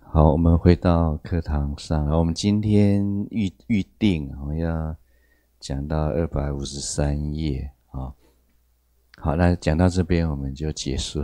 好，我们回到课堂上，我们今天预定要讲到253页啊。好，那讲到这边我们就结束。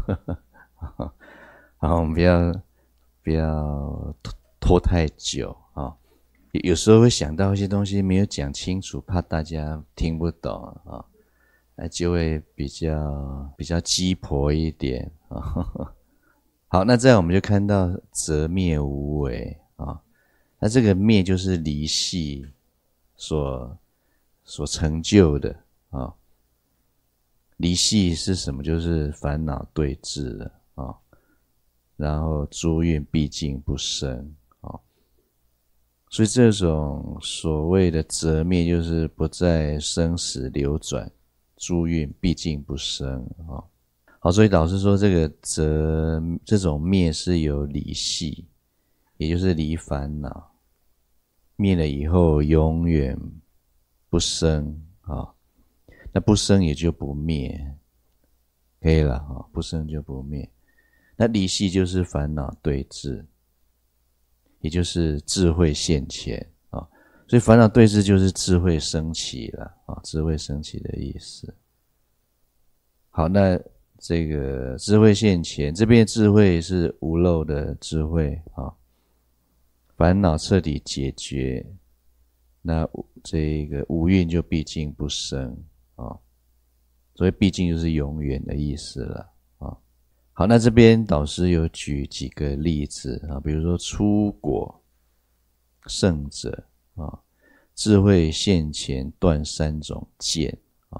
好，我们不要拖太久啊。有时候会想到一些东西没有讲清楚，怕大家听不懂啊，那就会比较鸡婆一点啊。好，那这样我们就看到则灭无为啊，那这个灭就是离系所成就的啊。离系是什么？就是烦恼对治的啊，然后诸蕴毕竟不生啊，所以这种所谓的则灭，就是不再生死流转，诸蕴毕竟不生啊。好，所以老师说这个则这种灭是有离系，也就是离烦恼，灭了以后永远不生啊，那不生也就不灭，可以了啊，不生就不灭。那离系就是烦恼对治，也就是智慧现前啊，所以烦恼对治就是智慧升起了啊，智慧升起的意思。好，那这个智慧现前，这边的智慧是无漏的智慧啊，烦恼彻底解决，那这个五蕴就毕竟不生啊，所以毕竟就是永远的意思了啊。好，那这边导师有举几个例子啊，比如说出果圣者啊，智慧现前断三种见。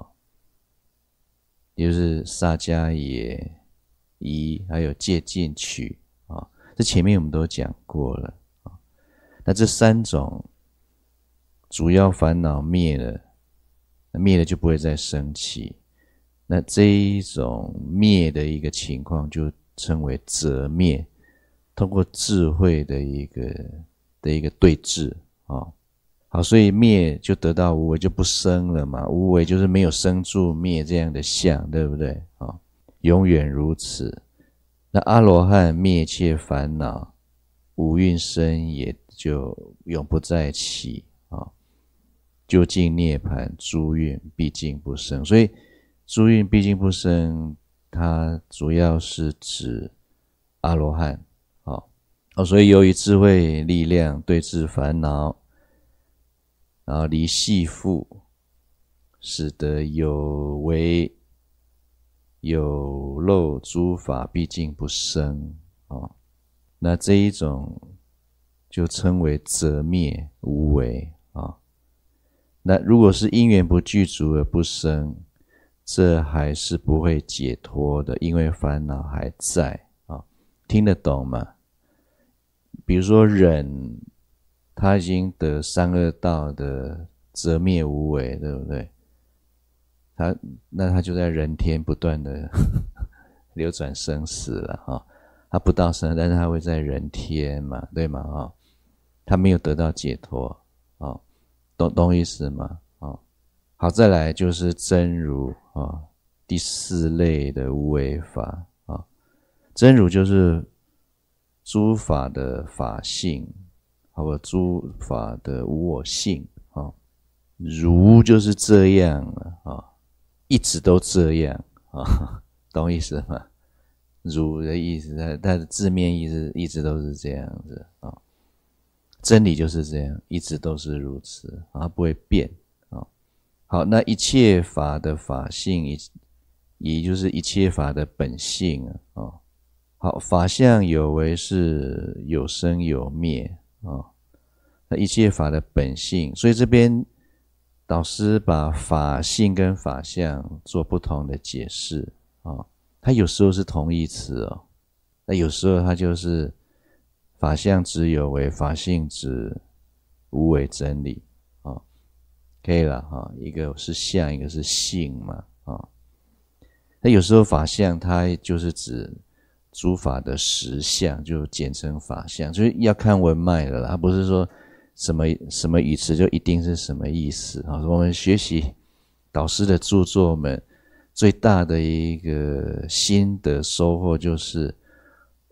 也就是萨迦耶、疑，还有戒禁取啊，这前面我们都讲过了啊。那这三种主要烦恼灭了，灭了就不会再生起。那这一种灭的一个情况，就称为则灭，通过智慧的一个对治啊。好，所以灭就得到无为，就不生了嘛。无为就是没有生住灭这样的相，对不对啊？永远如此。那阿罗汉灭一切烦恼，五蕴生也就永不再起啊。究竟涅槃，诸蕴毕竟不生。所以诸蕴毕竟不生，它主要是指阿罗汉啊。所以由于智慧力量对治烦恼，然后离系缚，使得有为有漏诸法毕竟不生啊。那这一种就称为则灭无为啊。那如果是因缘不具足而不生，这还是不会解脱的，因为烦恼还在啊。听得懂吗？比如说忍，他已经得三恶道的则灭无为，对不对？他就在人天不断的流转生死了哈。他不到生，但是他会在人天嘛，对吗？哈，他没有得到解脱啊，懂意思吗？啊，好，再来就是真如啊，第四类的无为法啊，真如就是诸法的法性。或者诸法的无我性啊，如就是这样啊，一直都这样啊，懂意思吗？如的意思，它的字面意思一直都是这样子啊，真理就是这样，一直都是如此啊，不会变啊。好，那一切法的法性，也就是一切法的本性啊。好，法相有为是有生有灭啊，那一切法的本性，所以这边导师把法性跟法相做不同的解释啊。它有时候是同义词哦，那有时候它就是法相指有为，法性指无为真理啊，可以了啊。一个是相，一个是性嘛啊。那有时候法相它就是指诸法的实相，就简称法相，就是要看文脉了啦，它不是说什么语词就一定是什么意思啊。我们学习导师的著作们最大的一个心得收获就是，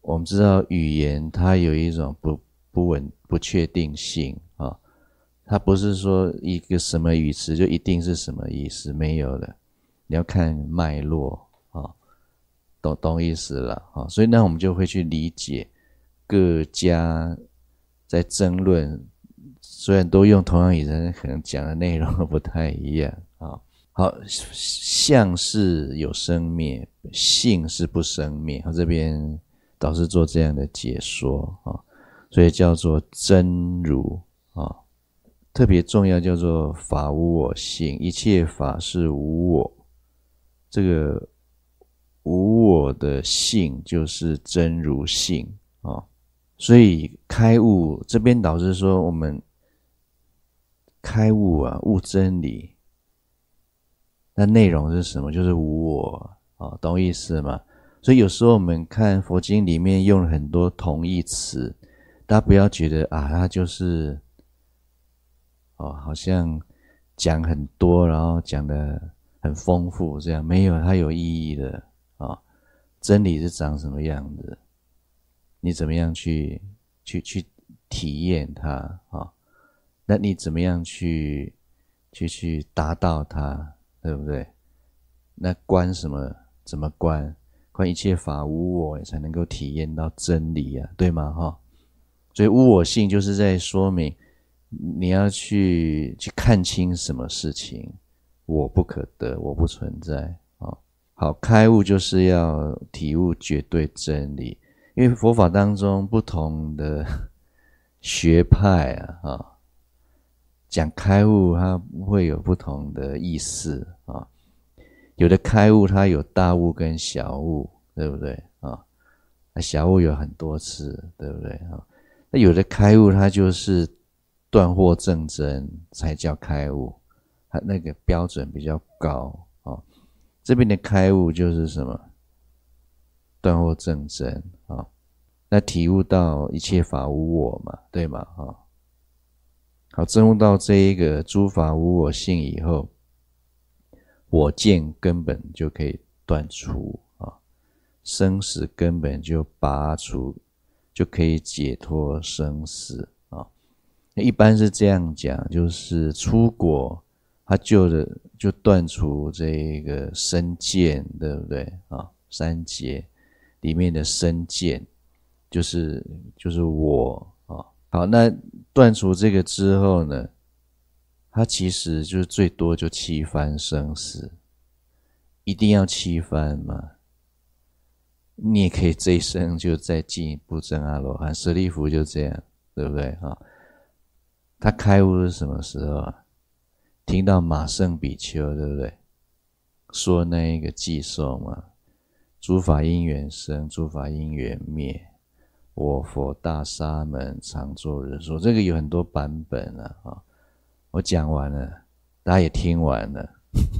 我们知道语言它有一种不确定性啊，它不是说一个什么语词就一定是什么意思，没有的，你要看脉络啊，懂意思了啊。所以那我们就会去理解各家在争论，虽然都用同样语言，可能讲的内容不太一样啊。好，相是有生灭，性是不生灭。这边导师做这样的解说啊，所以叫做真如啊。特别重要叫做法无我性，一切法是无我。这个无我的性就是真如性啊。所以开悟这边导师说，我们开悟啊，悟真理。那内容是什么？就是无我啊，懂意思吗？所以有时候我们看佛经里面用了很多同义词，大家不要觉得啊，它就是好像讲很多，然后讲得很丰富，这样没有，它有意义的啊。真理是长什么样子？你怎么样去体验它啊？那你怎么样去达到它？对不对？那观什么？怎么观？观一切法无我，才能够体验到真理啊，对吗？哈，所以无我性就是在说明你要去看清什么事情，我不可得，我不存在啊。好，开悟就是要体悟绝对真理，因为佛法当中不同的学派啊，讲开悟它会有不同的意思啊。有的开悟它有大悟跟小悟，对不对啊？小悟有很多次，对不对啊？那有的开悟它就是断惑正真才叫开悟，它那个标准比较高啊。这边的开悟就是什么？断惑正真啊，那体悟到一切法无我嘛，对吗？啊，好，证悟到这一个诸法无我性以后，我见根本就可以断除啊，生死根本就拔除，就可以解脱生死啊。一般是这样讲，就是出果他就断除这个身见，对不对啊？三界里面的身见就是我啊。好，那断除这个之后呢，它其实就是最多就七番生死，一定要七番吗？你也可以这一生就再进一步证阿罗汉，舍利弗就这样，对不对啊？他开悟是什么时候啊？听到马胜比丘，对不对？说那一个偈颂嘛，诸法因缘生，诸法因缘灭，我佛大沙门常作人说。这个有很多版本啊，我讲完了，大家也听完了，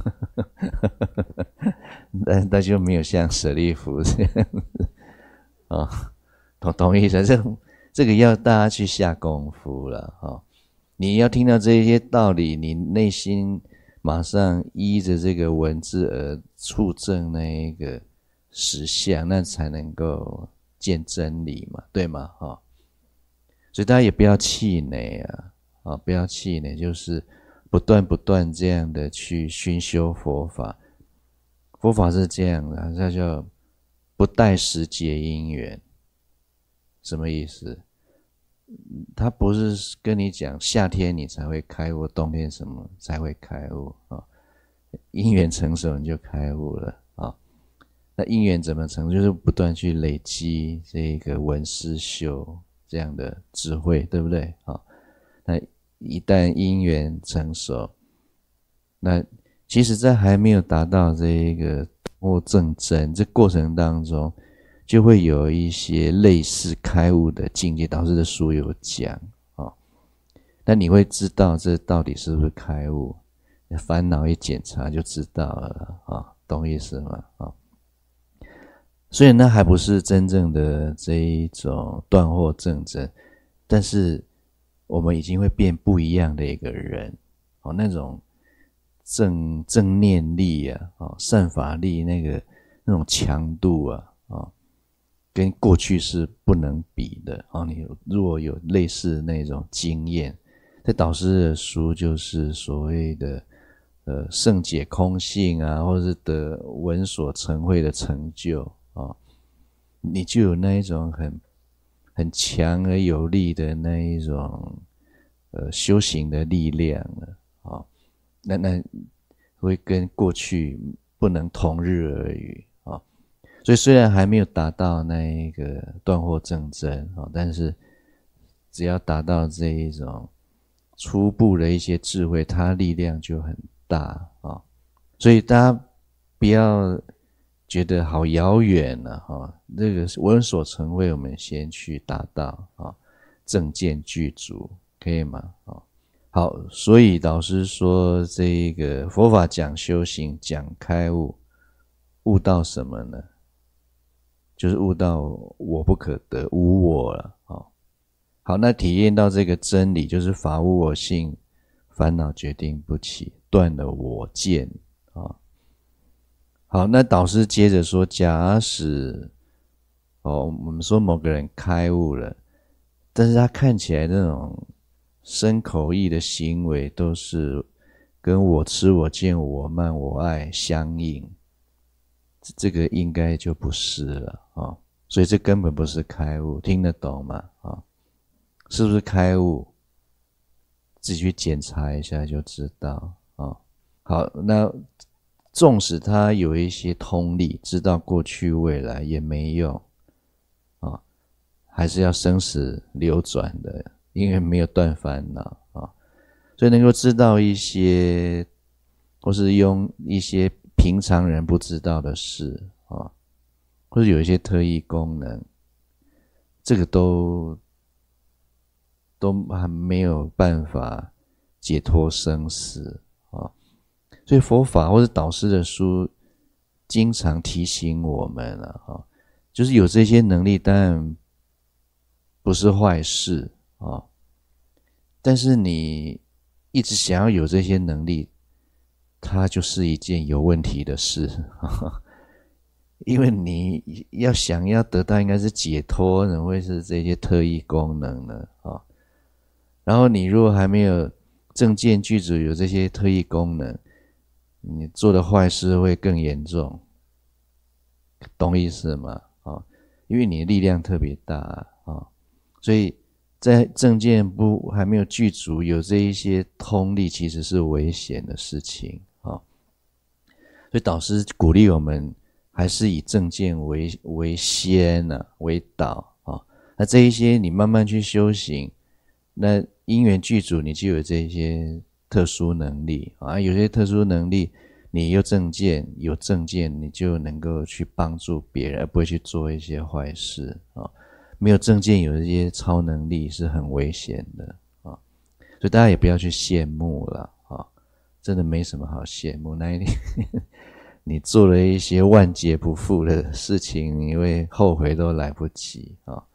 但就没有像舍利弗这样子啊，同意的。这个要大家去下功夫了啊。你要听到这些道理，你内心马上依着这个文字而触证那一个实相，那才能够见真理嘛，对吗？所以大家也不要气馁啊，不要气馁，就是不断这样的去熏修佛法。佛法是这样的，它叫不待时结因缘。什么意思？他不是跟你讲夏天你才会开悟，冬天什么才会开悟啊？因缘成熟你就开悟了啊。那因缘怎么成？就是不断去累积这个闻思修这样的智慧，对不对啊？那一旦因缘成熟，那其实在还没有达到这一个或正真这过程当中，就会有一些类似开悟的境界，导师的书有讲啊。那你会知道这到底是不是开悟，烦恼一检查就知道了啊，懂意思吗？啊，所以那还不是真正的这一种断惑正真，但是我们已经会变不一样的一个人哦，那种正念力啊，善法力那种强度啊， 跟过去是不能比的啊。你如果有类似那种经验，这导师的书就是所谓的圣解空性啊，或者是得闻所成会的成就啊，你就有那一种很强而有力的那一种修行的力量了啊。那会跟过去不能同日而语啊。所以虽然还没有达到那一个断惑正真啊，但是只要达到这一种初步的一些智慧，它力量就很大啊。所以大家不要觉得好遥远了哈，这个闻所成会，我们先去达到啊，正见具足，可以吗？好，所以导师说这个佛法讲修行，讲开悟，悟到什么呢？就是悟到我不可得，无我了啊。好，那体验到这个真理，就是法无我性，烦恼决定不起，断了我见啊。好，那导师接着说，假使我们说某个人开悟了，但是他看起来那种身口意的行为都是跟我痴我见我慢我爱相应，这个应该就不是了啊。所以这根本不是开悟，听得懂吗？啊，是不是开悟？自己去检查一下就知道啊。好，那纵使他有一些通力，知道过去未来也没用啊，还是要生死流转的，因为没有断烦恼啊。所以能够知道一些，或是用一些平常人不知道的事啊，或者有一些特异功能，这个都还没有办法解脱生死啊。所以佛法或者导师的书经常提醒我们了就是有这些能力当然不是坏事啊，但是你一直想要有这些能力，它就是一件有问题的事因为你想要得到应该是解脱，怎么会是这些特异功能呢然后你如果还没有正见具足，有这些特异功能，你做的坏事会更严重，懂意思吗？因为你的力量特别大所以在正见还没有具足，有这一些通力，其实是危险的事情所以导师鼓励我们还是以正见为先为导那这一些你慢慢去修行，那因缘具足，你就有这些特殊能力有些特殊能力你有正见，你就能够去帮助别人，而不会去做一些坏事没有正见，有一些超能力是很危险的所以大家也不要去羡慕了真的没什么好羡慕。那一天你做了一些万劫不复的事情，你会后悔都来不及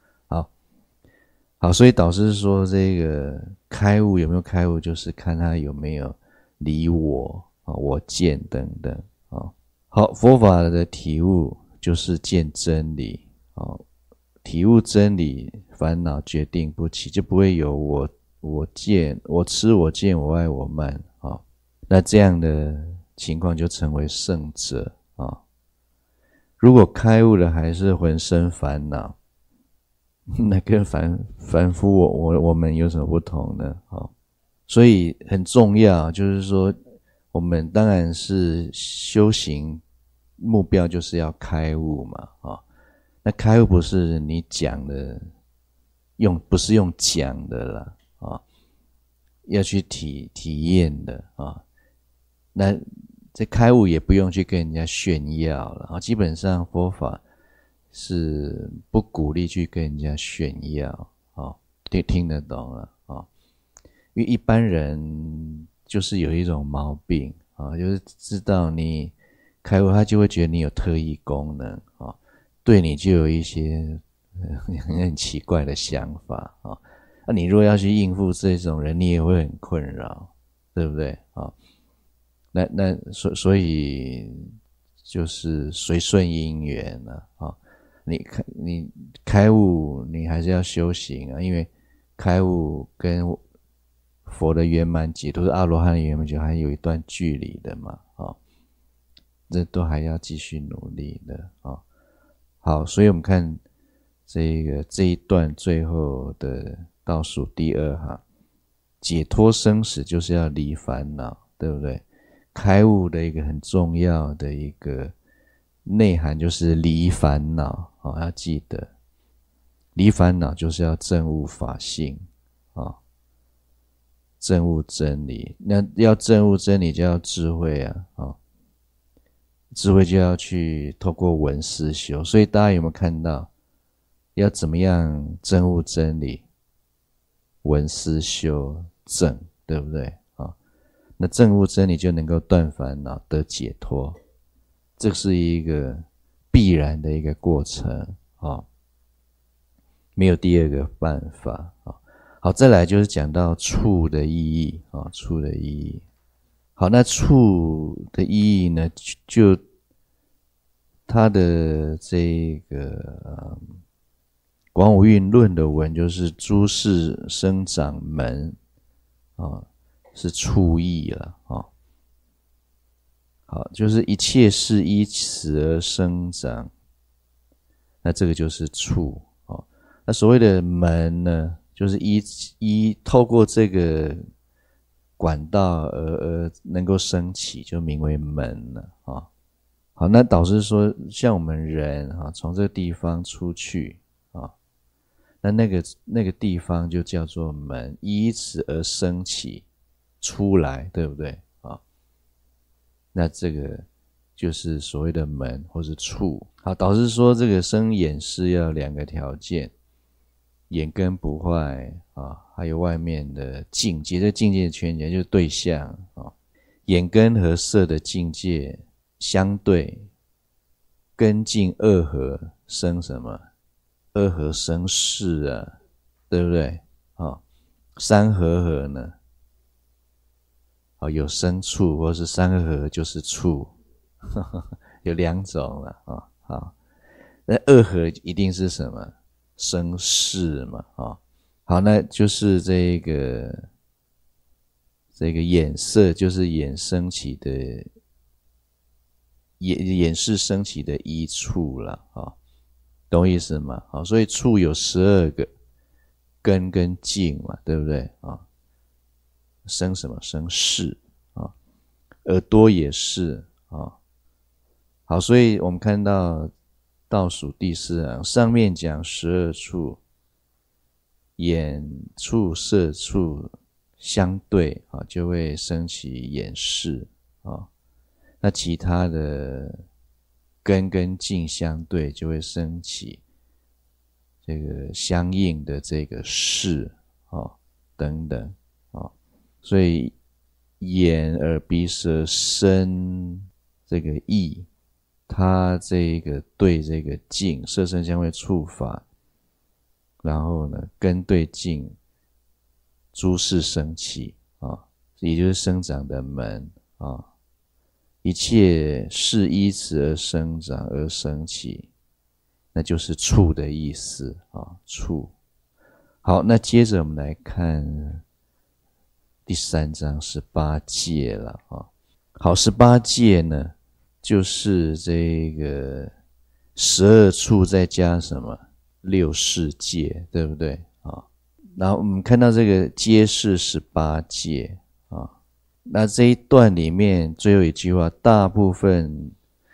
好，所以导师说这个开悟有没有开悟，就是看他有没有离我我见等等好，佛法的体悟就是见真理体悟真理，烦恼决定不起，就不会有我见我痴我见我爱我慢那这样的情况就成为圣者如果开悟了还是浑身烦恼，那跟凡夫我们有什么不同呢所以很重要，就是说我们当然是修行目标就是要开悟嘛那开悟不是你讲的不是用讲的啦要去体验的那这开悟也不用去跟人家炫耀了基本上佛法是不鼓励去跟人家炫耀听得懂了因为一般人就是有一种毛病就是知道你开悟，他就会觉得你有特异功能对你就有一些很奇怪的想法那你如果要去应付这种人，你也会很困扰，对不对所以就是随顺因缘你开悟，你还是要修行啊，因为开悟跟佛的圆满解脱，阿罗汉的圆满解脱还有一段距离的嘛，这都还要继续努力的啊。好，所以我们看这一段最后的倒数第二行，解脱生死就是要离烦恼，对不对？开悟的一个很重要的一个内涵就是离烦恼，要记得，离烦恼就是要证悟法性，证悟真理。那要证悟真理就要智慧啊，智慧就要去透过闻思修。所以大家有没有看到，要怎么样证悟真理？闻思修证，对不对？那证悟真理就能够断烦恼得解脱，这是一个必然的一个过程，没有第二个办法。好，再来就是讲到处的意义，处的意义。好，那处的意义呢，就它的这个广武运论的文就是诸事生长门，是处意了，好，就是一切事依此而生长，那这个就是处。那所谓的门呢，就是透过这个管道而能够升起，就名为门了。好，那导师说，像我们人从这个地方出去那个地方就叫做门，依此而升起出来，对不对？那这个就是所谓的门或是处。好，导师说这个生眼识要两个条件，眼根不坏还有外面的境界，这境界圈起来就是对象眼根和色的境界相对，根境二合生什么？二合生识啊，对不对？三合呢？有生处或是三合就是处，有两种了好，那二合一定是什么？生识嘛好，那就是这个眼色，就是眼升起的眼识升起的依处了懂意思吗？所以处有12个根跟境嘛，对不对生什么？生识耳朵也是好，所以我们看到倒数第4行，上面讲12处，眼处色处相对就会升起眼识那其他的根跟境相对就会升起这个相应的这个识等等所以眼耳鼻舌身这个意，它这个对这个境，色声香味触法，然后呢根对境，诸事生起也就是生长的门一切是依此而生长而生起，那就是处的意思处。好，那接着我们来看第3章18戒了好，18戒呢就是这个12处再加什么6世戒，对不对然后我们看到这个皆是18戒那这一段里面最后一句话，大部分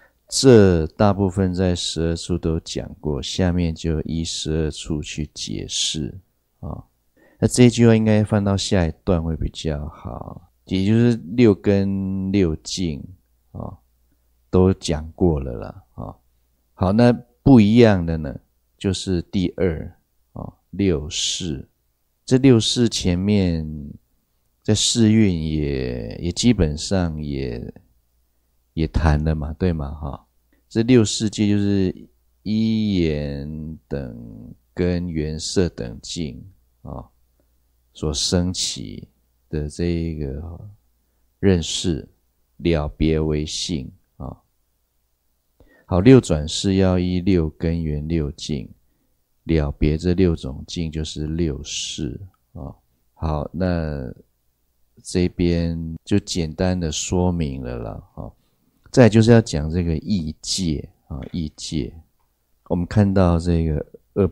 在12处都讲过，下面就依12处去解释那这一句话应该放到下一段会比较好，也就是6根6境都讲过了啦好，那不一样的呢就是第26世，这6世前面在世运也基本上也谈了嘛，对吗这6世界就是依眼等跟缘色等境所升起的这一个认识了别为性好，六转世要依六根缘六境，了别这六种境就是六世啊。好，那这边就简单的说明了啦啊。再来就是要讲这个异界啊，异界。我们看到这个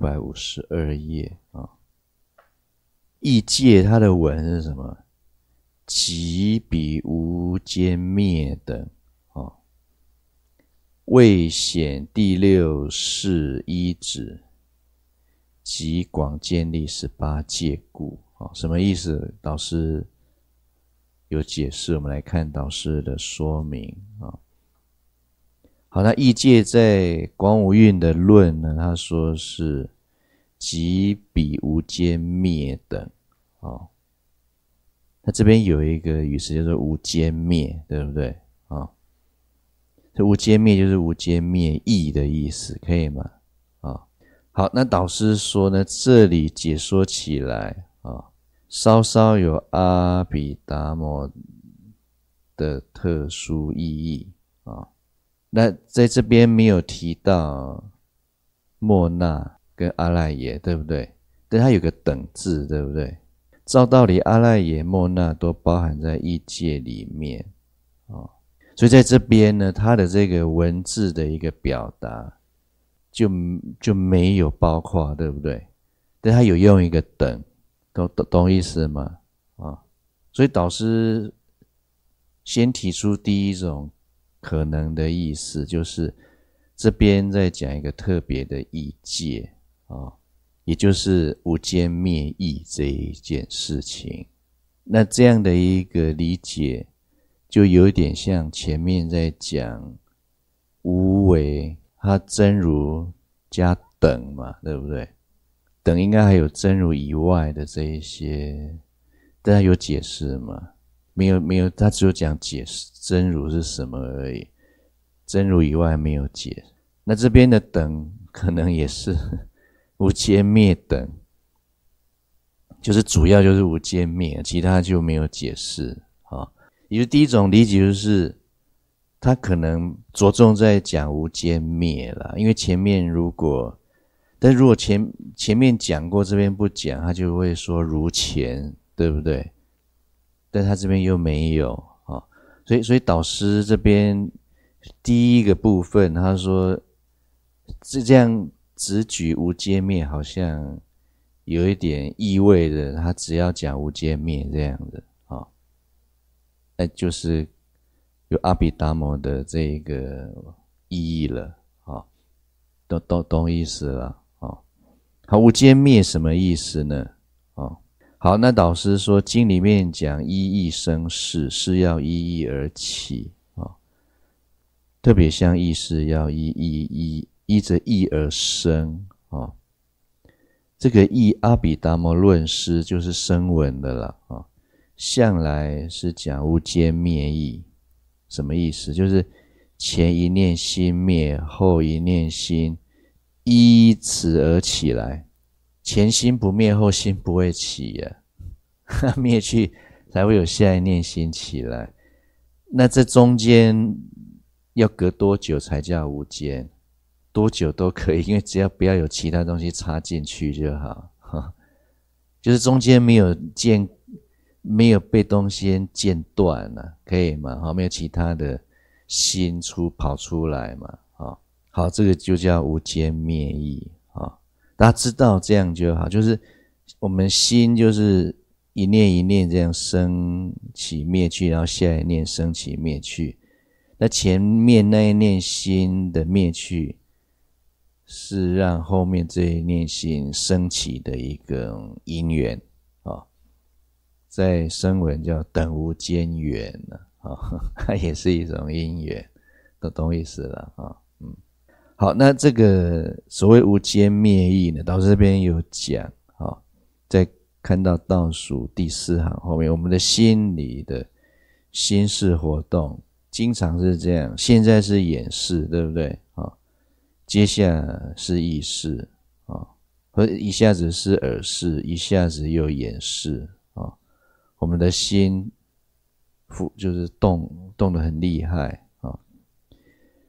252页啊，异界它的文是什么？即彼无间灭等啊，未显第六世依止，即广建立18界故啊。什么意思？导师有解释，我们来看导师的说明啊。好，那异界在广武运的论呢，他说是即彼无间灭等啊。那这边有一个语词叫做无间灭，对不对啊？这无间灭就是无间灭异的意思，可以吗？啊，好，那导师说呢，这里解说起来啊，稍稍有阿毗达摩的特殊意义啊。那在这边没有提到莫那跟阿赖耶，对不对？但它有个等字，对不对？照道理，阿赖耶、莫那都包含在异界里面啊，所以在这边呢，它的这个文字的一个表达就没有包括，对不对？但它有用一个等，懂意思吗？啊，所以导师先提出第一种可能的意思，就是这边在讲一个特别的异界啊。也就是无间灭异这一件事情，那这样的一个理解，就有点像前面在讲无为，它真如加等嘛，对不对？等应该还有真如以外的这一些，但它有解释吗？没有，它只有讲解释真如是什么而已，真如以外没有解。那这边的等可能也是无间灭等，就是主要就是无间灭，其他就没有解释啊。也就第一种理解就是他可能着重在讲无间灭啦，因为前面如果前面讲过，这边不讲，他就会说如前，对不对？但他这边又没有啊，所以导师这边第一个部分他说是这样。只举无间灭好像有一点意味的，他只要讲无间灭这样的啊，那就是有阿毗达摩的这个意义了啊，懂意思了啊。好，无间灭什么意思呢？啊，好，那导师说经里面讲依义生事，是要依义而起啊，特别像义是要依着义而生啊，这个义阿毗达摩论师就是声闻的了啊，向来是讲无间灭义，什么意思？就是前一念心灭，后一念心依此而起来，前心不灭，后心不会起呀，灭去才会有下一念心起来。那这中间要隔多久才叫无间？多久都可以，因为只要不要有其他东西插进去就好，就是中间没有被东西间断了，可以吗？没有其他的心跑出来嘛，好，这个就叫无间灭义啊，大家知道这样就好，就是我们心就是一念一念这样升起灭去，然后下一念升起灭去，那前面那一念心的灭去是让后面这一念心升起的一个因缘啊，在声闻叫等无间缘啊，它也是一种因缘，懂意思了啊。好，那这个所谓无间灭义呢，导师这边有讲啊，在看到倒数第4行后面，我们的心里的心事活动经常是这样，现在是眼识，对不对啊？接下是意识啊，和一下子是耳识，一下子又眼识啊。我们的心就是动得很厉害啊。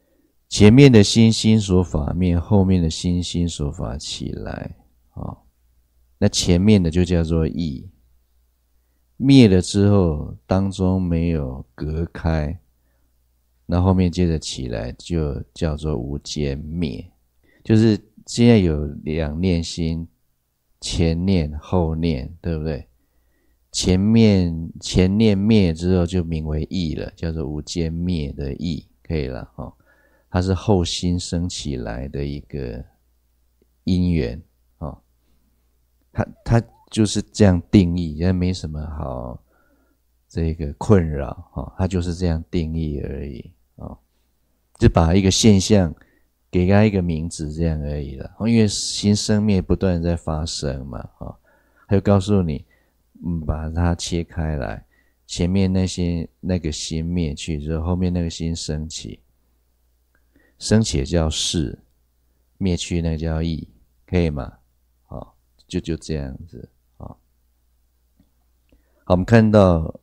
前面的心心所法灭，后面的心心所法起来。那前面的就叫做意，灭了之后当中没有隔开，那后面接着起来就叫做无间灭。就是现在有两念心，前念后念，对不对？前念灭之后就名为意了，叫做无间灭的意，可以了。它是后心生起来的一个因缘。它就是这样定义，也没什么好这个困扰，它就是这样定义而已，就把一个现象给它一个名字这样而已了。因为心生灭不断在发生嘛，它就告诉你，把它切开来，前面那个心灭去之后，后面那个心升起，升起叫事，灭去那个叫意，可以吗？就这样子。好，我们看到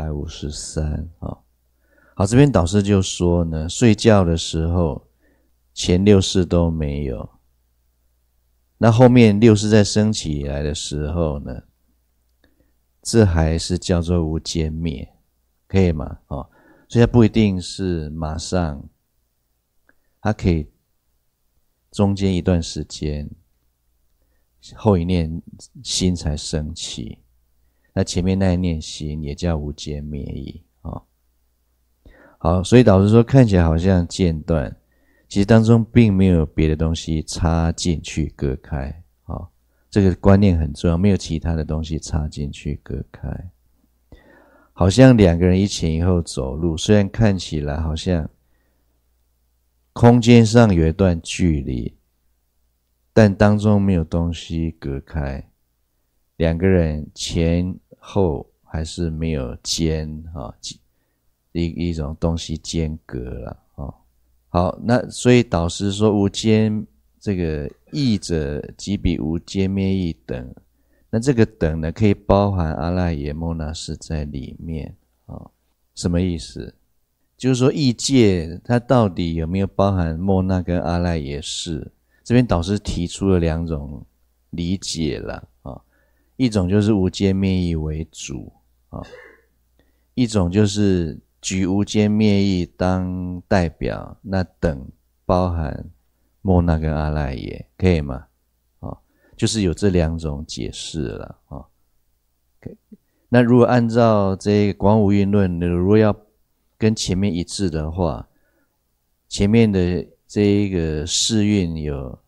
253。好，这边导师就说呢，睡觉的时候前六识都没有，那后面六识在升起来的时候呢，这还是叫做无间灭，可以吗？所以它不一定是马上，它可以中间一段时间，后一念心才升起，那前面那一念心也叫无间灭意。好，所以导师说看起来好像间断，其实当中并没有别的东西插进去隔开。这个观念很重要，没有其他的东西插进去隔开。好像两个人一前一后走路，虽然看起来好像空间上有一段距离，但当中没有东西隔开，两个人前后还是没有间，一种东西间隔了。好，那所以导师说无间这个意者即比无间灭意等，那这个等呢可以包含阿赖耶莫那识在里面。什么意思？就是说意界它到底有没有包含莫那跟阿赖耶识？这边导师提出了两种理解了。一种就是无间灭意为主，一种就是举无间灭意当代表，那等包含莫那跟阿赖耶，可以吗？就是有这两种解释了。那如果按照这个广无蕴论，如果要跟前面一致的话，前面的这一个识蕴有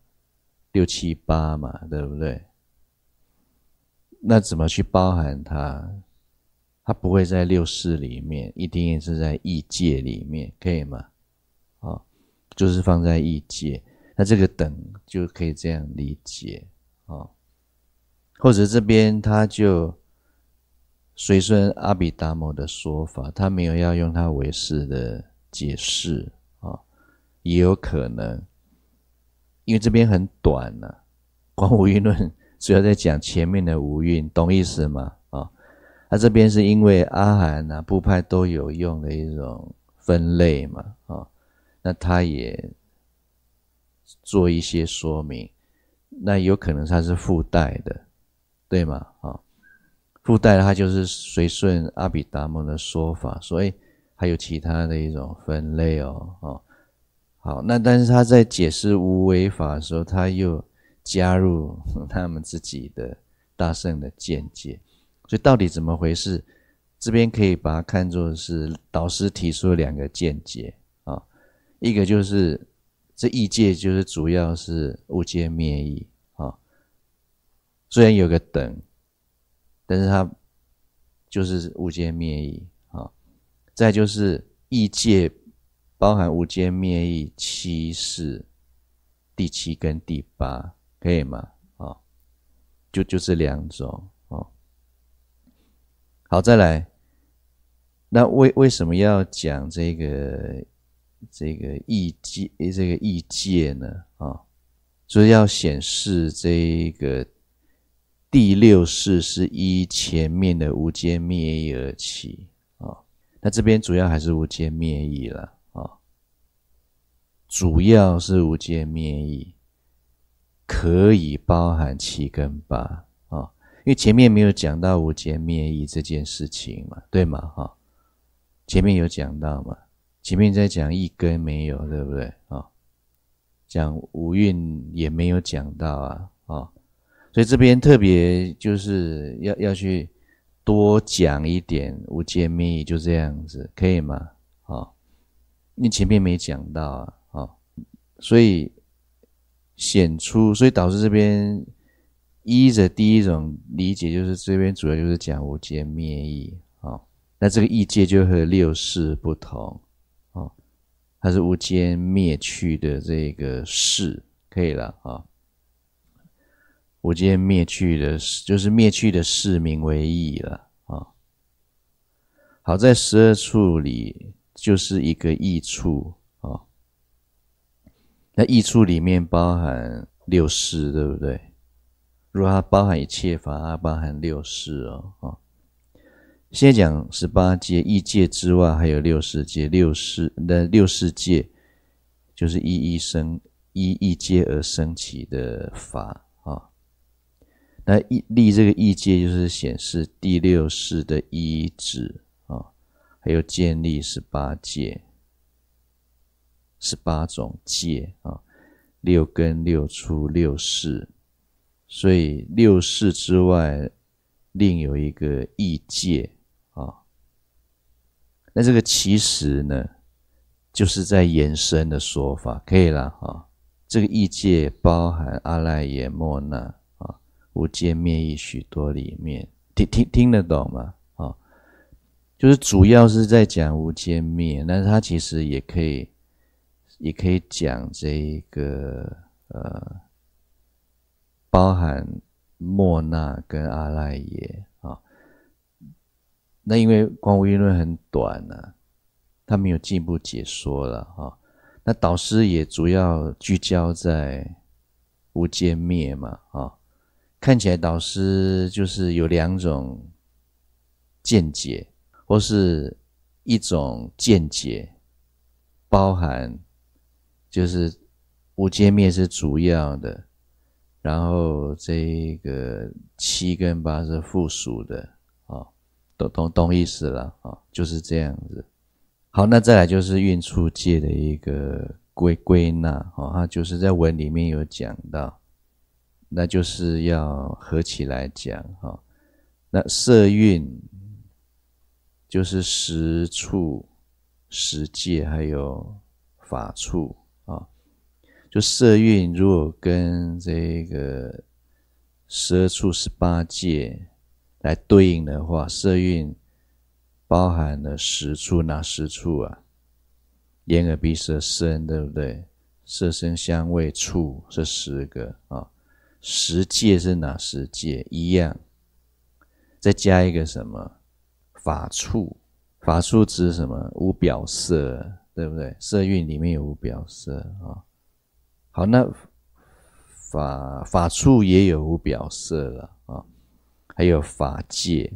6、7、8嘛，对不对？那怎么去包含它？它不会在六识里面，一定也是在意界里面，可以吗？就是放在意界，那这个等就可以这样理解。或者这边他就随顺阿毗达摩的说法，他没有要用他唯识的解释，也有可能，因为这边很短啊，广无蕴论主要在讲前面的无蕴，懂意思吗？那这边是因为阿含部派都有用的一种分类嘛，那他也做一些说明，那有可能它是附带的，对吗？附带的它就是随顺阿毗达摩的说法，所以还有其他的一种分类哦。好，那但是他在解释无为法的时候，他又加入他们自己的大乘的见解，所以到底怎么回事？这边可以把它看作是导师提出了两个见解啊，一个就是这意界就是主要是无间灭意啊，虽然有个等，但是它就是无间灭意啊。再就是意界包含无间灭意7识，第7跟第8，可以吗？就这两种哦。好，再来，那为什么要讲这个意界呢？就是要显示这个第6识是依前面的无间灭意而起。那这边主要还是无间灭意了。 主要是无间灭义，可以包含七跟八啊，因为前面没有讲到无间灭义这件事情嘛，对吗？哈，前面有讲到嘛，前面在讲一根没有，对不对啊？讲五蕴也没有讲到啊，所以这边特别就是要去多讲一点无间灭义，就这样子，可以吗？因为前面没讲到啊，所以显出，所以导致这边依着第一种理解，就是这边主要就是讲无间灭义那这个义界就和六事不同它是无间灭去的这个事，可以了无间灭去的就是灭去的事名为义了好，在12处里就是一个义处那义处里面包含六事，对不对？如果它包含一切法，它包含六事现在讲18界，义界之外还有六世界，六世界就是依义界而生起的法那立这个义界就是显示第六世的依止还有建立18界，18种界六根六处六事，所以六事之外另有一个义界那这个其实呢就是在延伸的说法，可以啦这个义界包含阿赖耶莫那无间灭义许多里面，听得懂吗？就是主要是在讲无间灭，但是它其实也可以讲这个包含莫那跟阿赖耶那因为光无因论很短他没有进一步解说了那导师也主要聚焦在无间灭嘛看起来导师就是有两种见解，或是一种见解包含就是无间灭是主要的，然后这个7跟8是附属的懂意思了就是这样子。好，那再来就是运处界的一个归纳它就是在文里面有讲到，那就是要合起来讲那色蕴就是识处、识界还有法处就色蕴如果跟这个12处18界来对应的话，色蕴包含了10处，哪10处啊？眼耳鼻舌身，对不对？色声香味触是10个10界是哪10界？一样，再加一个什么？法处。法处指什么？无表色，对不对？色蕴里面有无表色好，那法处也有无表色了还有法界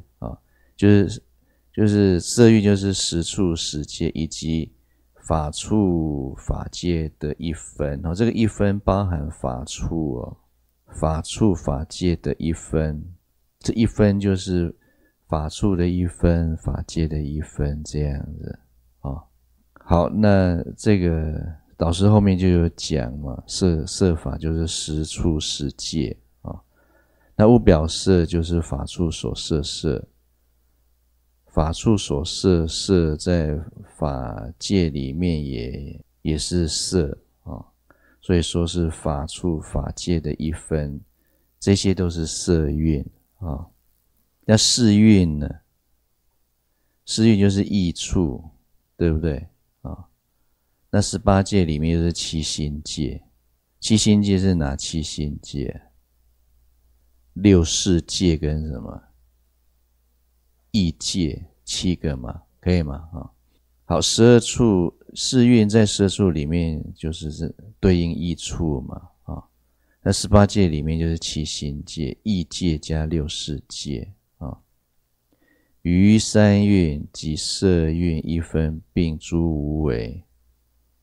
就是色蕴就是10处10界以及法处法界的一分这个一分包含法处法处法界的一分，这一分就是法处的一分，法界的一分，这样子好，那这个导师后面就有讲嘛，色法就是10处10界那无表色就是法处所摄色，法处所摄色在法界里面也是色所以说是法处法界的一分，这些都是色蕴那识蕴呢？识蕴就是义处，对不对那18界里面就是七心界，七心界是哪七心界？六世界跟什么？义界7个嘛，可以吗？好，12处识蕴在12处里面就是对应义处嘛那18界里面就是七心界，义界加六世界余3蕴及色蕴一分并诸无为，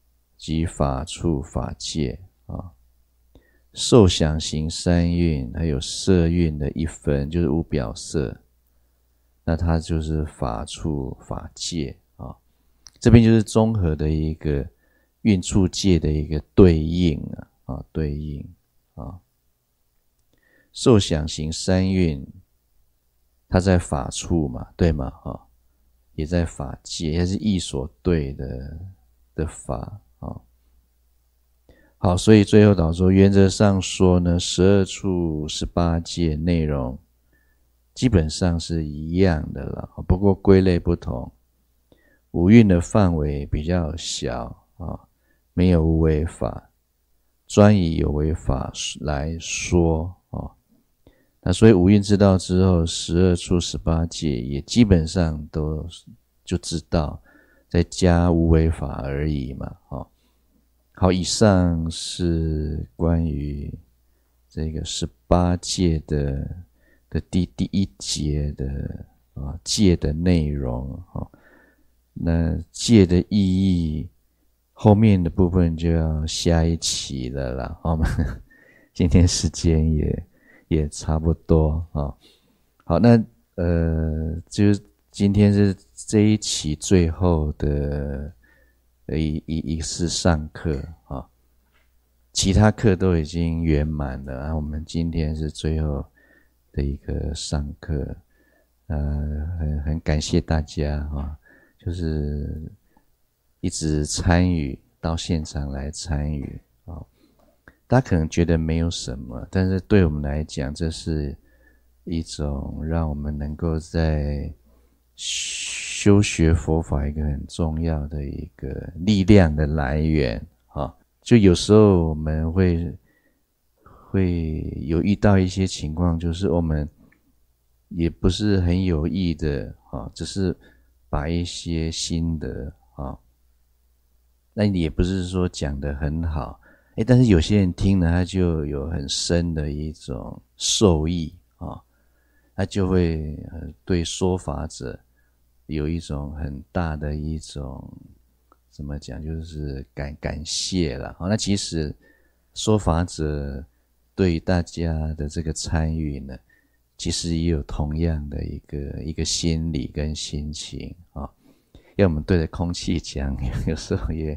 及法处法界啊。受想行三蕴，还有色蕴的一分，就是无表色，那它就是法处法界啊。这边就是综合的一个蕴处界的一个对应啊，对应啊。受想行三蕴，它在法处嘛，对吗？啊，也在法界，也是意所对的法啊。好，所以最后导说，原则上说呢，12处18界内容基本上是一样的了，不过归类不同。五蕴的范围比较小啊，没有无为法，专以有为法来说啊。那所以五蕴知道之后，12处18界也基本上都就知道，再加无为法而已嘛，啊。好，以上是关于这个18界的第一节的戒的内容啊。那戒的意义，后面的部分就要下一期了啦。我们今天时间也差不多啊。好，那就是今天是这一期最后的一次上课啊，其他课都已经圆满了，我们今天是最后的一个上课，很感谢大家啊，就是一直参与到现场来参与啊。大家可能觉得没有什么，但是对我们来讲，这是一种让我们能够在修学佛法一个很重要的一个力量的来源啊。就有时候我们会有遇到一些情况，就是我们也不是很有意的啊，只是把一些心得啊，那也不是说讲得很好，但是有些人听了他就有很深的一种受益啊，他就会对说法者有一种很大的一种怎么讲，就是感谢啦。那其实说法者对于大家的这个参与呢，其实也有同样的一个心理跟心情啊。要我们对着空气讲，有时候也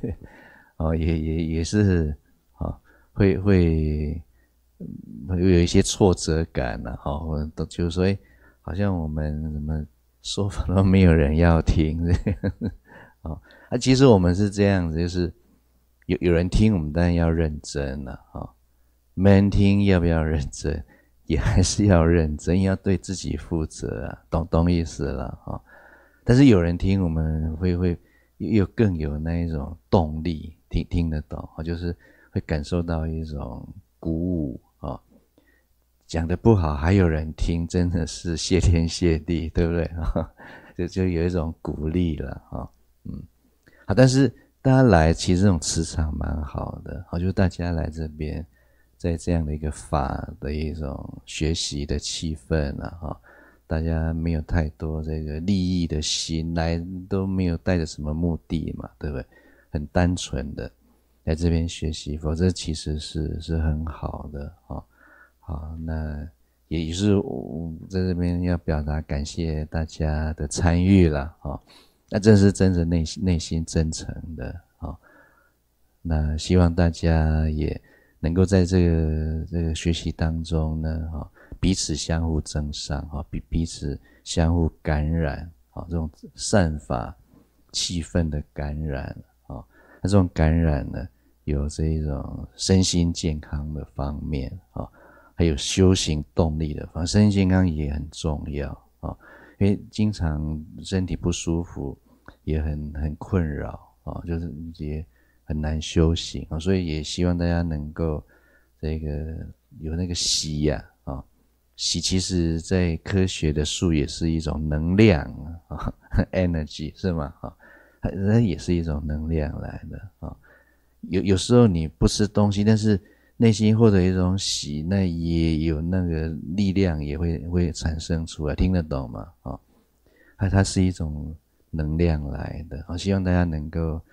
也是会有一些挫折感啊，或者就是说，好像我们什么说法都没有人要听这样其实我们是这样子，就是有人听，我们当然要认真了没人听要不要认真，也还是要认真，要对自己负责啊，懂意思了但是有人听，我们会更有那一种动力，听得懂就是会感受到一种鼓舞讲得不好还有人听，真的是谢天谢地，对不对就有一种鼓励了好，但是大家来其实这种磁场蛮好的就是大家来这边，在这样的一个法的一种学习的气氛大家没有太多这个利益的心，来都没有带着什么目的嘛，对不对？很单纯的来这边学习佛，这其实是很好的好，那也是我在这边要表达感谢大家的参与了那这是真的内心真诚的那希望大家也能够在这个学习当中呢彼此相互增上彼此相互感染这种善法气氛的感染那这种感染呢，有这一种身心健康的方面还有修行动力的方面，身心健康也很重要因为经常身体不舒服也很困扰就是也很难修行所以也希望大家能够这个有那个喜喜其实在科学的术也是一种能量energy 是吗它也是一种能量来的有时候你不吃东西，但是内心获得一种喜，那也有那个力量也会产生出来，听得懂吗它是一种能量来的希望大家能够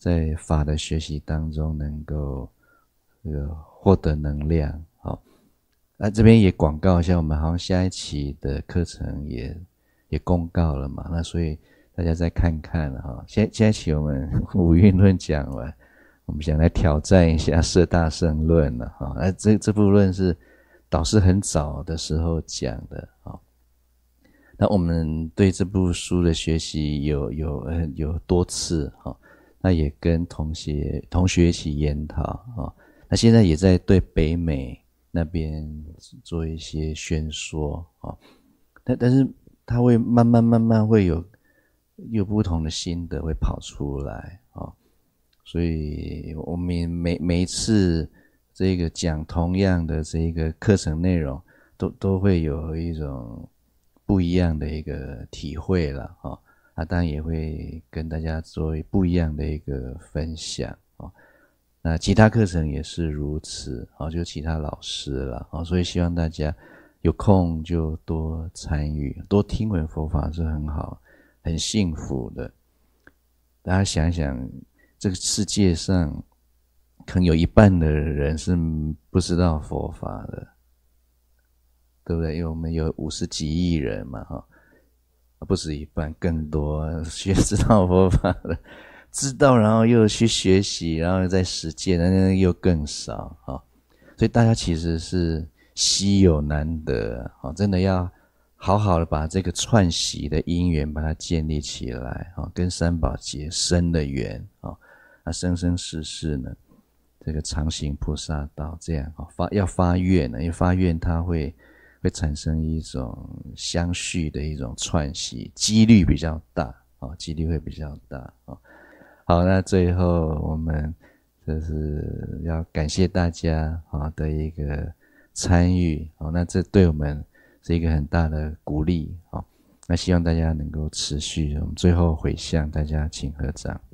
在法的学习当中能够获得能量。好，这边也广告一下，我们好像下一期的课程也公告了嘛，那所以大家再看看哈。下一期我们五蕴论讲完，我们想来挑战一下摄大乘论了哈。这部论是导师很早的时候讲的啊。那我们对这部书的学习有多次哈，那也跟同学一起研讨啊。那现在也在对北美那边做一些宣说啊。但是它会慢慢会有不同的心得会跑出来啊。所以我们每一次这个讲同样的这个课程内容，都会有一种不一样的一个体会了啊，当然也会跟大家做不一样的一个分享啊。那其他课程也是如此啊，就其他老师了啊，所以希望大家有空就多参与，多听闻佛法是很好、很幸福的。大家想想，这个世界上可能有一半的人是不知道佛法的。对不对？因为我们有50几亿人嘛，不止一半，更多知道佛法的，知道然后又去学习，然后又在实践，那又更少所以大家其实是稀有难得真的要好好的把这个串习的因缘把它建立起来跟三宝结深的缘那生生世世呢，这个常行菩萨道，这样要发愿呢，因为发愿它会产生一种相续的一种串习，几率比较大几率会比较大好，那最后我们就是要感谢大家的一个参与那这对我们是一个很大的鼓励那希望大家能够持续。我们最后回向，大家请合掌。